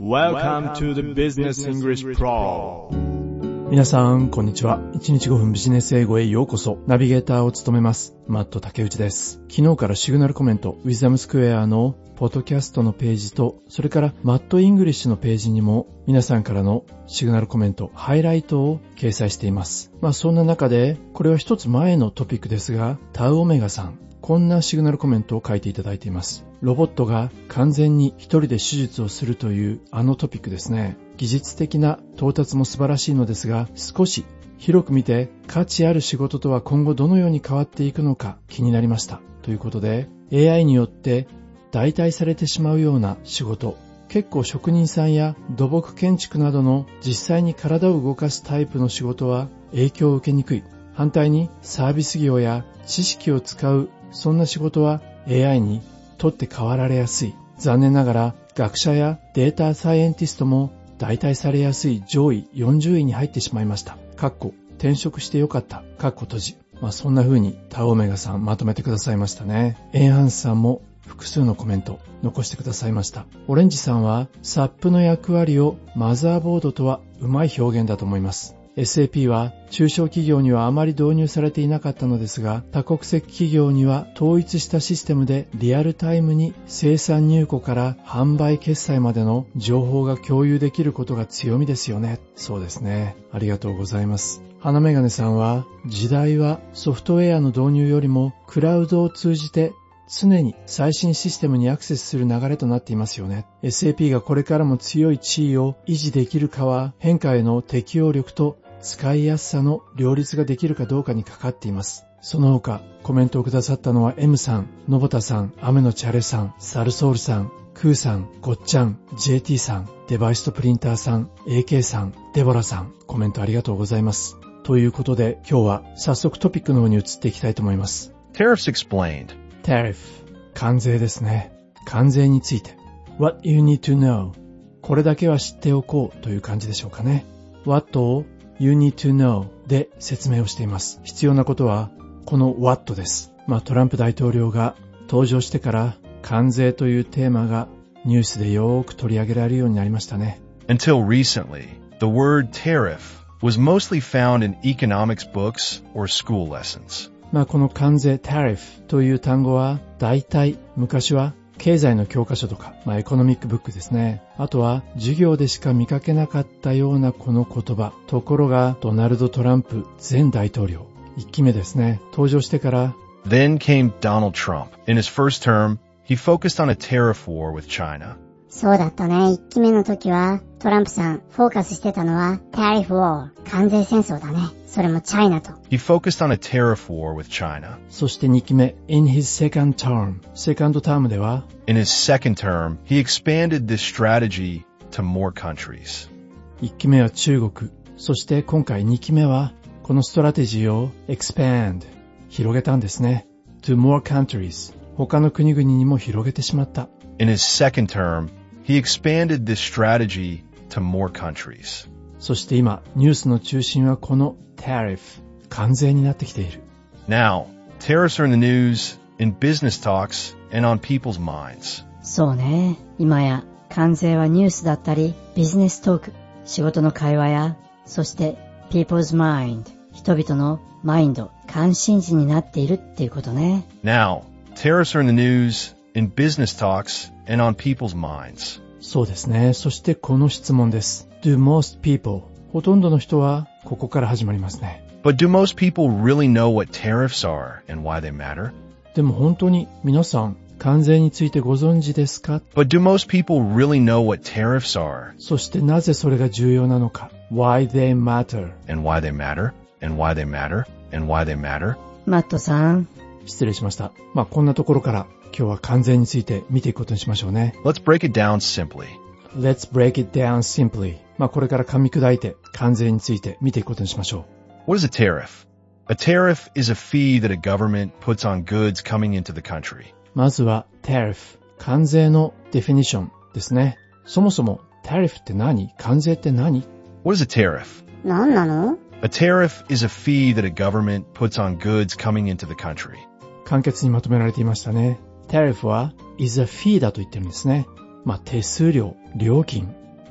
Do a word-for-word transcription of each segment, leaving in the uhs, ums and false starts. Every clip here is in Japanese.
Welcome to the Business English Pro。 皆さんこんにちは。いちにちごふんビジネス英語へようこそ。ナビゲーターを務めますマット竹内です。昨日からシグナルコメント Wisdom Square のポッドキャストのページと、それからマットイングリッシュのページにも皆さんからのシグナルコメントハイライトを掲載しています。まあそんな中で、これは一つ前のトピックですが、タウオメガさん、こんなシグナルコメントを書いていただいています。ロボットが完全に一人で手術をするというあのトピックですね。技術的な到達も素晴らしいのですが、少し広く見て価値ある仕事とは今後どのように変わっていくのか気になりました。ということで、エーアイ によって代替されてしまうような仕事、結構職人さんや土木建築などの実際に体を動かすタイプの仕事は影響を受けにくい。反対にサービス業や知識を使うそんな仕事は エーアイ にとって代わられやすい。残念ながら学者やデータサイエンティストも代替されやすい上位よんじゅういに入ってしまいました。かっこ転職してよかった。かっこ閉じ。まあそんな風にタオメガさんまとめてくださいましたね。エンハンスさんも複数のコメント残してくださいました。オレンジさんは サップ の役割をマザーボードとはうまい表現だと思います。エスエーピー は中小企業にはあまり導入されていなかったのですが、多国籍企業には統一したシステムでリアルタイムに生産入庫から販売決済までの情報が共有できることが強みですよね。そうですね。ありがとうございます。花メガネさんは、時代はソフトウェアの導入よりもクラウドを通じて常に最新システムにアクセスする流れとなっていますよね。エスエーピー がこれからも強い地位を維持できるかは、変化への適応力と使いやすさの両立ができるかどうかにかかっています。その他、コメントをくださったのは M さん、のぼたさん、雨のチャレさん、サルソールさん、クーさん、ごっちゃん、ジェーティー さん、デバイスとプリンターさん、エーケー さん、デボラさん、コメントありがとうございます。ということで、今日は早速トピックの方に移っていきたいと思います。 Tariffs explained. Tariff、関税ですね。関税について。What you need to know。これだけは知っておこうという感じでしょうかね。What をYou need to know で説明をしています。必要なことはこの What です。まあトランプ大統領が登場してから関税というテーマがニュースでよーく取り上げられるようになりましたね。 Until recently, the word tariff was mostly found in economics books or school lessons. まあこの関税 Tariff という単語は大体昔は経済の教科書とか、まあエコノミックブックですね。あとは授業でしか見かけなかったようなこの言葉。ところがドナルド・トランプ前大統領、いっきめですね。登場してから。 Then came Donald Trump. In his first term, he focused on a tariff war with China. そうだったね。いっきめの時はトランプさんフォーカスしてたのは Tariff War、関税戦争だね。それもチャイナと。 He focused on a tariff war with China. そしてにきめ In his second term、セカンドタームでは In his second term, he expanded this strategy to more countries. いっきめは中国、そして今回にきめはこのストラテジーを expand、広げたんですね。to more countries、他の国々にも広げてしまった。 In his second term, he expanded this strategy to more countries. そして今、ニュースの中心はこの tariff、関税になってきている。 Now, tariffs are in the news, in business talks, and on people's minds. そうね。今や関税はニュースだったり、ビジネストーク、仕事の会話や、そして people's mind、人々のマインド、関心事になっているっていうことね。 Now, tariffs are in the news, in business talks, and on people's minds. そうですね。そしてこの質問です。Do most people、ほとんどの人はここから始まりますね。 But do most people really know what tariffs are and why they matter? でも本当に皆さん関税についてご存知ですか？ But do most people really know what tariffs are? そしてなぜそれが重要なのか。Why they matter. And why they matter? And why they matter? And why they matter? マットさん。 失礼しました。まあこんなところから今日は関税について見ていくことにしましょうね。 Let's break it down simply. Let's break it down simply. まあこれから噛み砕いて関税について見ていくことにしましょう。 What is a tariff? A tariff is a fee that a government puts on goods coming into the country. まずは tariff、関税のデフィニッションですね。そもそも tariff って何？関税って何？ What is a tariff? 何なの？ A tariff is a fee that a government puts on goods coming into the country. 簡潔にまとめられていましたね。tariff は is a fee だと言ってるんですね。まあ手数料、料金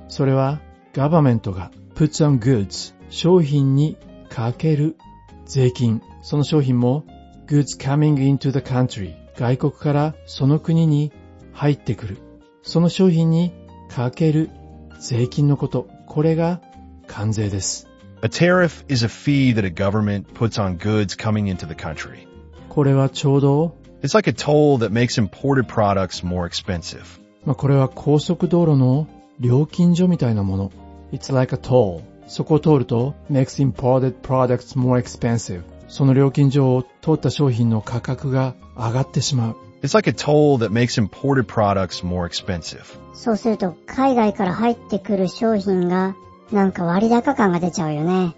それは、ガバメントが puts on goods 商品にかける税金。その商品も goods coming into the country 外国からその国に入ってくる。その商品にかける税金のこと。これが関税です。 A tariff is a fee that a government puts on goods coming into the country. これはちょうど It's like a toll that makes imported products more expensive. まあ、これは高速道路の料金所みたいなもの。It's like a toll. そこを通ると makes imported products more expensive. その料金所を通った商品の価格が上がってしまう。 It's like a toll that makes imported products more expensive. そうすると海外から入ってくる商品がなんか割高感が出ちゃうよね。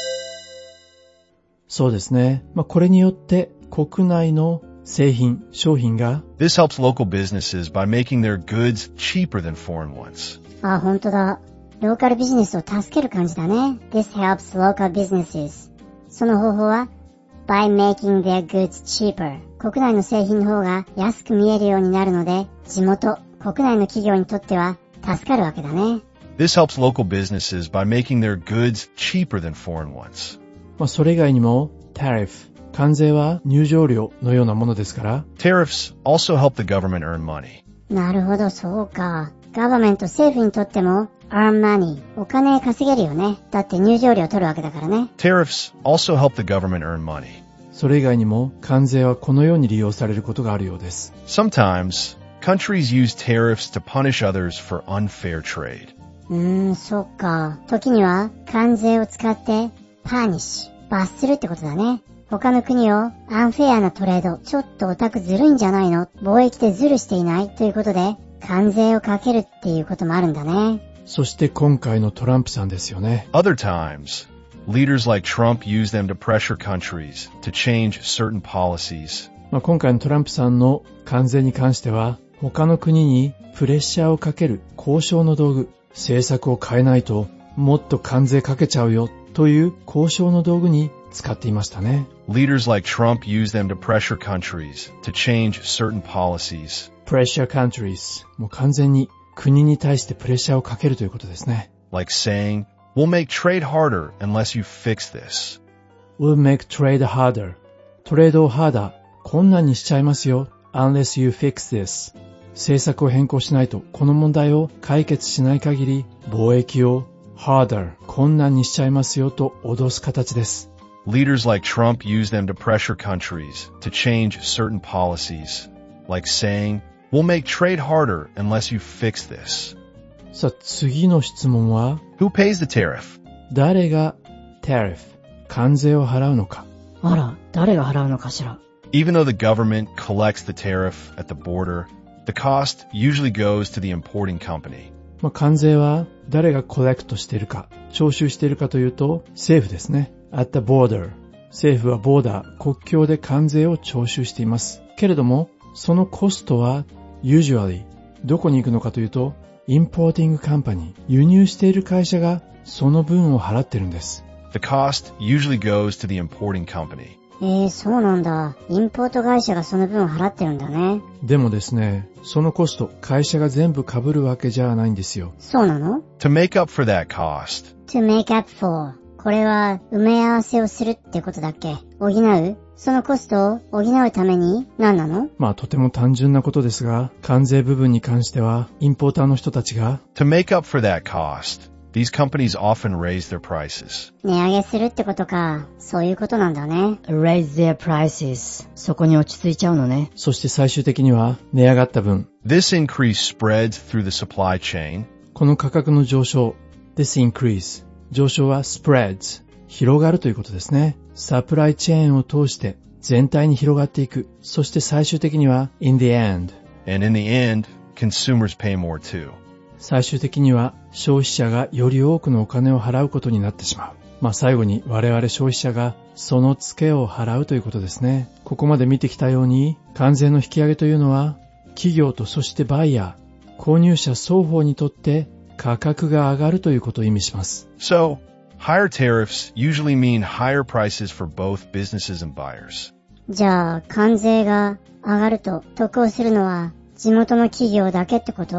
そうですね。まあ、これによって国内の製品、商品が This helps local businesses by making their goods cheaper than foreign ones. あ、本当だ。ローカルビジネスを助ける感じだね。This helps local businesses. その方法は by making their goods cheaper. 国内の製品の方が安く見えるようになるので、地元、国内の企業にとっては助かるわけだね。 This helps local businesses by making their goods cheaper than foreign ones. まあ、それ以外にも tariff、関税は入場料のようなものですから Tariffs also help the government earn money. なるほど、そうか。ガバメント、政府にとっても earn money、お金稼げるよね。だって入場料取るわけだからね。 Tariffs also help the government earn money. それ以外にも関税はこのように利用されることがあるようです。 Sometimes, countries use tariffs to punish others for unfair trade. うーん、そっか。時には関税を使ってパニッシュ、罰するってことだね。他の国をアンフェアなトレード、ちょっとオタクずるいんじゃないの、貿易でズルしていないということで関税をかけるっていうこともあるんだね。 そして今回のトランプさんですよね。 Other times, leaders like Trump use them to pressure countries to change certain policies. まあ、今回のトランプさんの関税に関しては他の国にプレッシャーをかける交渉の道具、政策を変えないともっと関税かけちゃうよという交渉の道具に使っていましたね。 Leaders like Trump use them to pressure countries to change certain policies. Pressure countries もう完全に国に対してプレッシャーをかけるということですね。 Like saying, we'll make trade harder unless you fix this. We'll make trade harder. トレードをハーダー、困難にしちゃいますよ。Unless you fix this. 政策を変更しないとこの問題を解決しない限り貿易を harder 困難にしちゃいますよと脅す形です。 Leaders like Trump use them to pressure countries to change certain policies. Like saying, we'll make trade harder unless you fix this. さあ次の質問は Who pays the tariff? 誰が tariff 関税を払うのか。 あら、誰が払うのかしら。 Even though the government collects the tariff at the border, the cost usually goes to the importing company. まあ、関税は誰がコレクトしているか、徴収しているかというと政府ですね。At the border 政府はボーダー、国境で関税を徴収しています。けれどもそのコストは usually どこに行くのかというと importing company 輸入している会社がその分を払っているんです。 The cost usually goes to the importing company. えー、そうなんだ。インポート会社がその分を払ってるんだね。 でもですね、そのコスト、会社が全部被るわけじゃないんですよ。 そうなの？ To make up for that cost. To make up for. これは埋め合わせをするってことだっけ？補う？そのコストを補うために何なの？ まあとても単純なことですが、関税部分に関しては、インポーターの人たちが To make up for that cost.These companies often raise their prices. 値上げするってことか。そういうことなんだね。 raise their prices. そこに落ち着いちゃうのね。 そして最終的には値上がった分。 This increase spreads through the supply chain. この価格の上昇。This increase. 上昇は spreads. 広がるということですね。サプライチェーンを通して全体に広がっていく。そして最終的には in the end. And in the end, consumers pay more too. 最終的には消費者がより多くのお金を払うことになってしまう。まあ最後に我々消費者がそのツケを払うということですね。ここまで見てきたように関税の引き上げというのは企業とそしてバイヤー、購入者双方にとって価格が上がるということを意味します。 So, higher tariffs usually mean higher prices for both businesses and buyers. じゃあ関税が上がると得をするのは地元の企業だけってこと？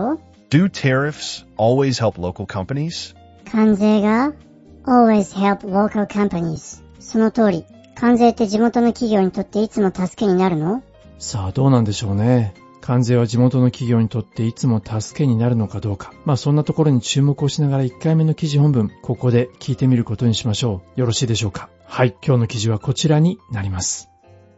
Do tariffs always help local companies? 関税が always help local companies。その通り。関税って地元の企業にとっていつも助けになるの？ さあどうなんでしょうね。関税は地元の企業にとっていつも助けになるのかどうか。まあそんなところに注目をしながらいっかいめの記事本文、ここで聞いてみることにしましょう。よろしいでしょうか。はい、今日の記事はこちらになります。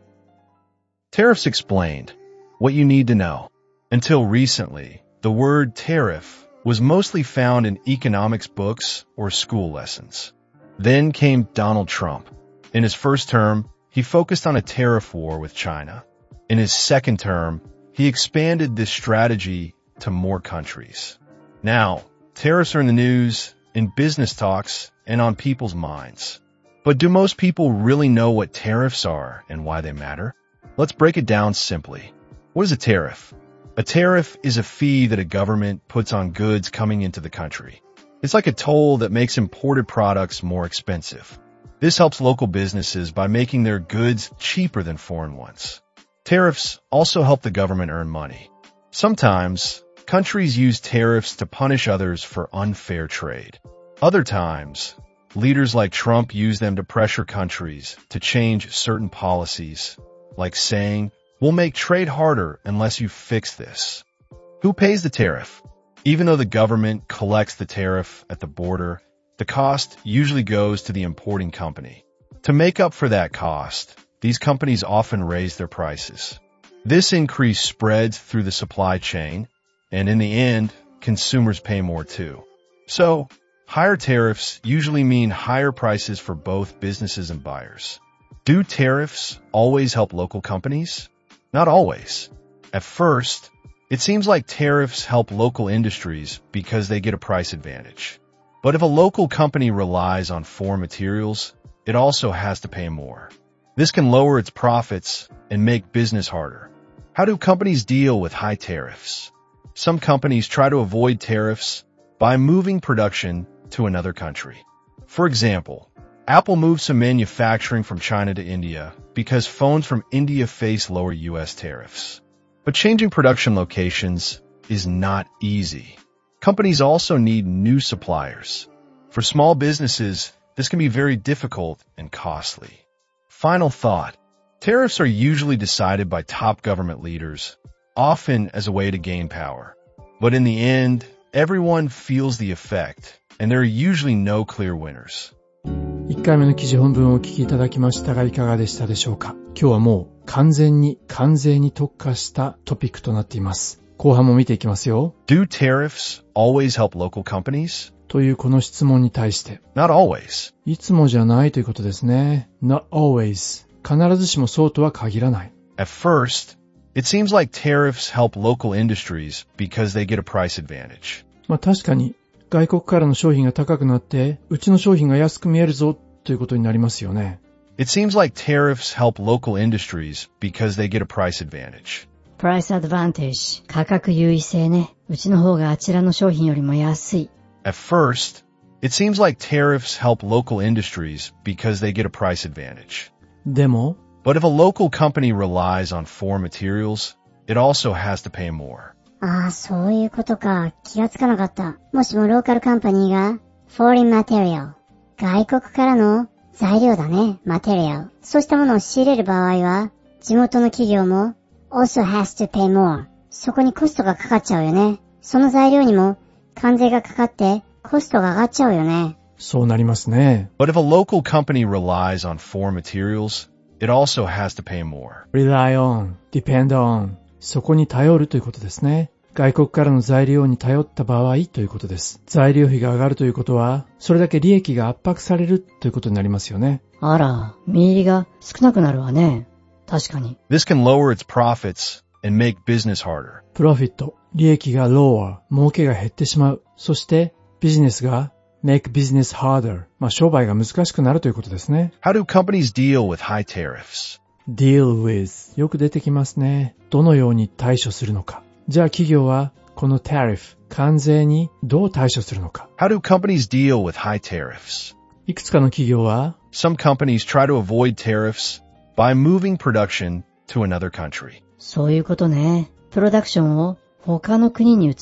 Tariffs explained. What you need to know. Until recently, the word tariff was mostly found in economics books or school lessons. Then came Donald Trump. In his first term, he focused on a tariff war with China. In his second term, he expanded this strategy to more countries. Now, tariffs are in the news, in business talks, and on people's minds. But do most people really know what tariffs are and why they matter? Let's break it down simply. What is a tariff? A tariff is a fee that a government puts on goods coming into the country. It's like a toll that makes imported products more expensive. This helps local businesses by making their goods cheaper than foreign ones. Tariffs also help the government earn money. Sometimes, countries use tariffs to punish others for unfair trade. Other times, leaders like Trump use them to pressure countries to change certain policies, like saying, "We'll make trade harder unless you fix this." Who pays the tariff? Even though the government collects the tariff at the border, the cost usually goes to the importing company. To make up for that cost, these companies often raise their prices. This increase spreads through the supply chain, and in the end, consumers pay more too. So, higher tariffs usually mean higher prices for both businesses and buyers. Do tariffs always help local companies? Not always. At first, it seems like tariffs help local industries because they get a price advantage. But if a local company relies on foreign materials, it also has to pay more. This can lower its profits and make business harder. How do companies deal with high tariffs? Some companies try to avoid tariffs by moving production to another country. For example, Apple moved some manufacturing from China to India because phones from India face lower U S tariffs. But changing production locations is not easy. Companies also need new suppliers. For small businesses, this can be very difficult and costly. Final thought. Tariffs are usually decided by top government leaders, often as a way to gain power. But in the end, everyone feels the effect, and there are usually no clear winners. いっかいめの記事本文をお聞きいただきましたがいかがでしたでしょうか。今日はもう完全に関税に特化したトピックとなっています。後半も見ていきますよ。 Do tariffs always help local companies? というこの質問に対して。 Not always. いつもじゃないということですね。Not always. 必ずしもそうとは限らない。 At first, it seems like tariffs help local industries because they get a price advantage. まあ確かに外国からの商品が高くなって、うちの商品が安く見えるぞということになりますよね。 It seems like tariffs help local industries because they get a price advantage. Price advantage. 価格優位性ね。うちの方があちらの商品よりも安い。 At first, it seems like tariffs help local industries because they get a price advantage. でも、 But if a local company relies on foreign materials, it also has to pay more. ああ、そういうことか。気がつかなかった。もしもローカルカンパニーが foreign material 外国からの材料だね。material そうしたものを仕入れる場合は地元の企業も also has to pay more そこにコストがかかっちゃうよね。その材料にも関税がかかってコストが上がっちゃうよね。 そうなりますね。 But if a local company relies on foreign materials, it also has to pay more. rely on, depend on そこに頼るということですね。外国からの材料に頼った場合ということです。材料費が上がるということは、それだけ利益が圧迫されるということになりますよね。 あら、身入りが少なくなるわね。確かに。 This can lower its profits and make business harder. プロフィット、利益が lower、儲けが減ってしまう。そして、ビジネスが make business harder、まあ、商売が難しくなるということですね。 How do companies deal with high tariffs?Deal with よく出てきますね。どのように対処するのか。じゃあ企業はこの tariff 関税にどう対処するのか。 How do companies deal with high tariffs? いくつかの企業は Some companies try to avoid tariffs by moving production to another country. そういうことね。プロダクションを他の国に移す。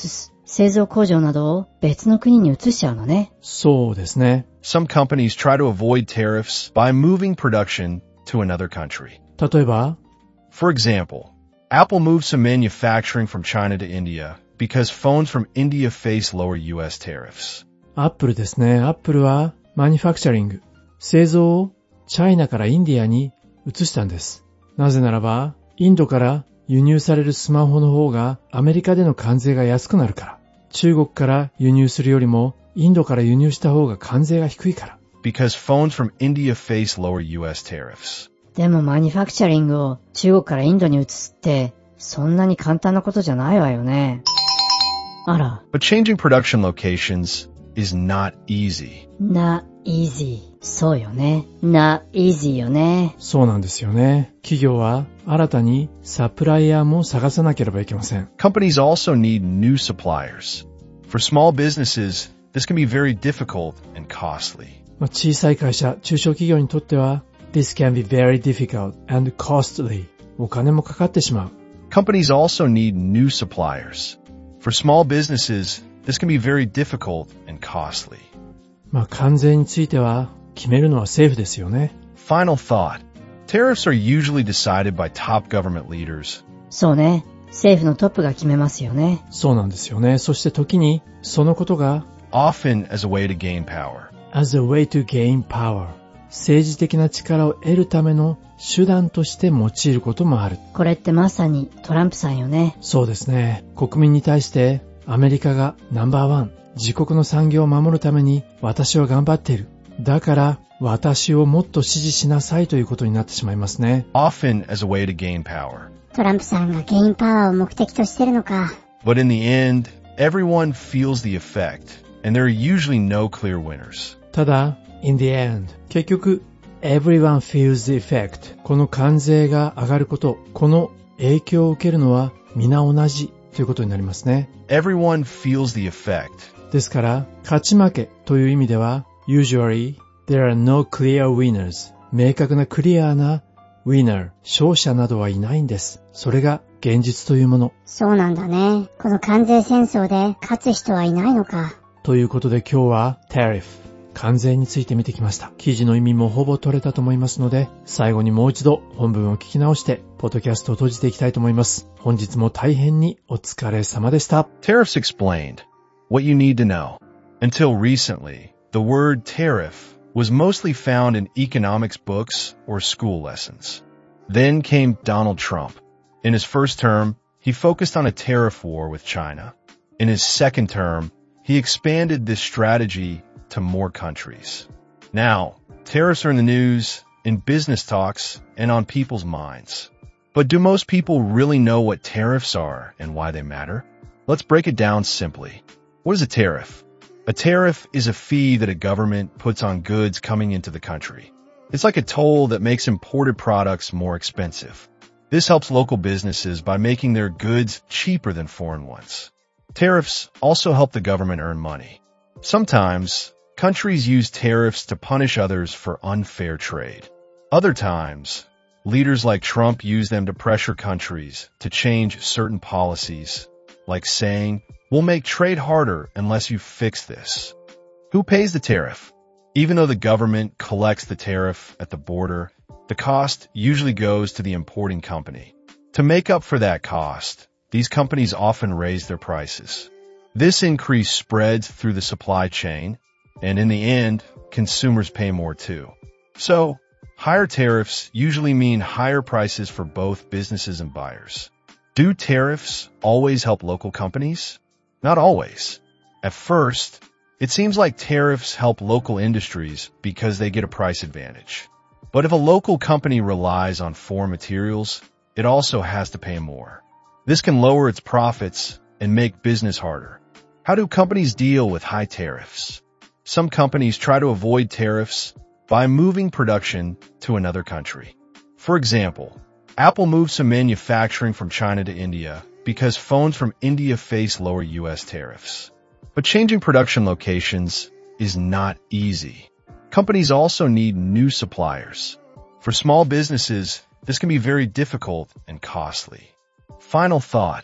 製造工場などを別の国に移しちゃうのね。 そうですね。 Some companies try to avoid tariffs by moving production to another country. 例えば、 For example, Apple moved some manufacturing from China to India because phones from India face lower U S tariffs. アップルですね。アップルはマニファクチャリング、製造をチャイナからインディアに移したんです。なぜならば、インドから輸入されるスマホの方がアメリカでの関税が安くなるから。中国から輸入するよりもインドから輸入した方が関税が低いから。 Because phones from India face lower U S tariffs. でもマニファクチャリングを中国からインドに移すってそんなに簡単なことじゃないわよね。あら。 But changing production locations is not easy. Not easy. そうよね。Not easy よね。 そうなんですよね。企業は新たにサプライヤーも探さなければいけません。 Companies also need new suppliers. For small businesses, this can be very difficult and costly. まあ、小さい会社、中小企業にとっては This can be very difficult and costly. お金もかかってしまう。 Companies also need new suppliers. For small businesses, this can be very difficult and costly. まあ、関税については決めるのは政府ですよね。 Final thought. Tariffs are usually decided by top government leaders. そうね。政府のトップが決めますよね。 そうなんですよね。そして時にそのことが Often as a way to gain power. as a way to gain power. 政治的な力を得るための手段として用いることもある。 これってまさにトランプさんよね。 そうですね。国民に対してアメリカがナンバーワン、自国の産業を守るために私は頑張っている。だから私をもっと支持しなさいということになってしまいますね。 Often as a way to gain power. トランプさんがゲインパワーを目的としてるのか。 But in the end, everyone feels the effect, and there are usually no clear winners. ただ、in the end、結局、everyone feels the effect。この関税が上がること、この影響を受けるのは皆同じということになりますね。 Everyone feels the effect. ですから、勝ち負けという意味では、usually, there are no clear winners。明確なクリアな winner、勝者などはいないんです。それが現実というもの。 そうなんだね。この関税戦争で勝つ人はいないのか。 ということで今日は tariff、関税について見てきました。記事の意味もほぼ取れたと思いますので、最後にもう一度本文を聞き直して、ポッドキャストを閉じていきたいと思います。本日も大変にお疲れ様でした。 Tariffs explained what you need to know. Until recently, the word tariff was mostly found in economics books or school lessons. Then came Donald Trump. In his first term, he focused on a tariff war with China. In his second term, he expanded this strategy to more countries. Now, tariffs are in the news, in business talks, and on people's minds. But do most people really know what tariffs are and why they matter? Let's break it down simply. What is a tariff? A tariff is a fee that a government puts on goods coming into the country. It's like a toll that makes imported products more expensive. This helps local businesses by making their goods cheaper than foreign ones. Tariffs also help the government earn money. Sometimes, countries use tariffs to punish others for unfair trade. Other times, leaders like Trump use them to pressure countries to change certain policies, like saying, "We'll make trade harder unless you fix this." Who pays the tariff? Even though the government collects the tariff at the border, the cost usually goes to the importing company. To make up for that cost, these companies often raise their prices. This increase spreads through the supply chain, and in the end, consumers pay more too. So, higher tariffs usually mean higher prices for both businesses and buyers. Do tariffs always help local companies? Not always. At first, it seems like tariffs help local industries because they get a price advantage. But if a local company relies on foreign materials, it also has to pay more. This can lower its profits and make business harder. How do companies deal with high tariffs? Some companies try to avoid tariffs by moving production to another country. For example, Apple moved some manufacturing from China to India because phones from India face lower U S tariffs. But changing production locations is not easy. Companies also need new suppliers. For small businesses, this can be very difficult and costly. Final thought.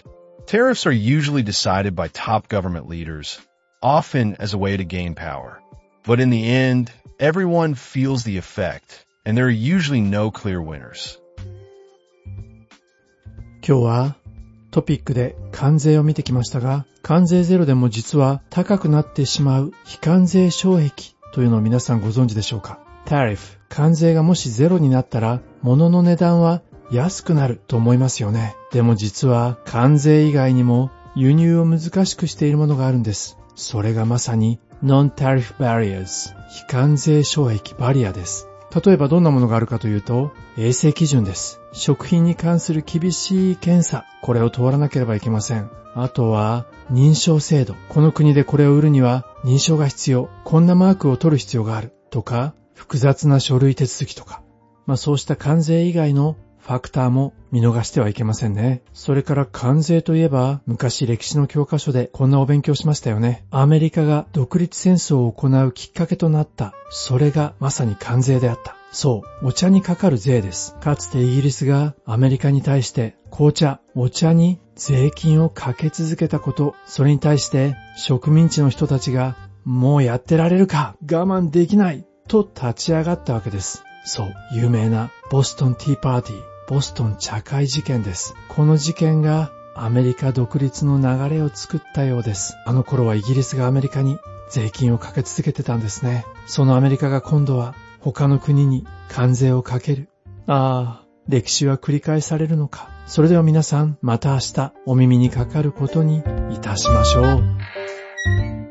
Tariffs are usually decided by top government leaders, often as a way to gain power. But in the end, everyone feels the effect, and there are usually no clear winners. 今日はトピックで関税を見てきましたが、関税ゼロでも実は高くなってしまう非関税障壁というのを皆さんご存知でしょうか？ Tariff、関税がもしゼロになったら物の値段は安くなると思いますよね。でも実は関税以外にも輸入を難しくしているものがあるんです。それがまさに Non-Tariff Barriers、非関税障壁バリアです。例えばどんなものがあるかというと、衛生基準です。食品に関する厳しい検査、これを通らなければいけません。あとは認証制度、この国でこれを売るには認証が必要、こんなマークを取る必要があるとか、複雑な書類手続きとか、まあそうした関税以外のファクターも見逃してはいけませんね。それから関税といえば、昔歴史の教科書でこんなお勉強しましたよね。アメリカが独立戦争を行うきっかけとなった。それがまさに関税であった。そう、お茶にかかる税です。かつてイギリスがアメリカに対して紅茶、お茶に税金をかけ続けたこと、それに対して植民地の人たちがもうやってられるか、我慢できないと立ち上がったわけです。そう、有名なボストンティーパーティー、ボストン茶会事件です。この事件がアメリカ独立の流れを作ったようです。あの頃はイギリスがアメリカに税金をかけ続けてたんですね。そのアメリカが今度は他の国に関税をかける。ああ、歴史は繰り返されるのか。それでは皆さん、また明日お耳にかかることにいたしましょう。